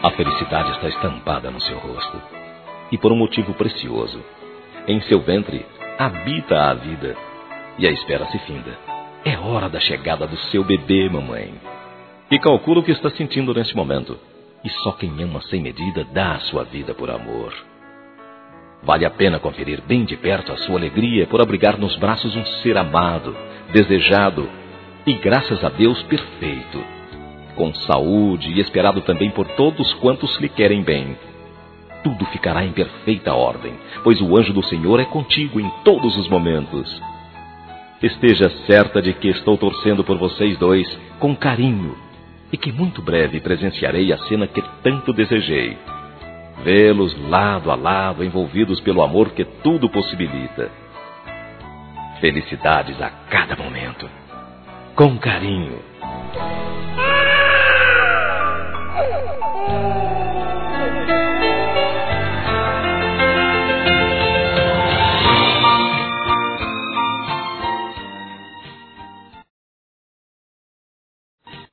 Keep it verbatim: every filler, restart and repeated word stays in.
A felicidade está estampada no seu rosto, e por um motivo precioso. Em seu ventre habita a vida, e a espera se finda. É hora da chegada do seu bebê, mamãe. E calcula o que está sentindo neste momento. E só quem ama sem medida dá a sua vida por amor. Vale a pena conferir bem de perto a sua alegria por abrigar nos braços um ser amado, desejado e, graças a Deus, perfeito, com saúde e esperado também por todos quantos lhe querem bem. Tudo ficará em perfeita ordem, pois o anjo do Senhor é contigo em todos os momentos. Esteja certa de que estou torcendo por vocês dois com carinho e que muito breve presenciarei a cena que tanto desejei. Vê-los lado a lado, envolvidos pelo amor que tudo possibilita. Felicidades a cada momento. Com carinho.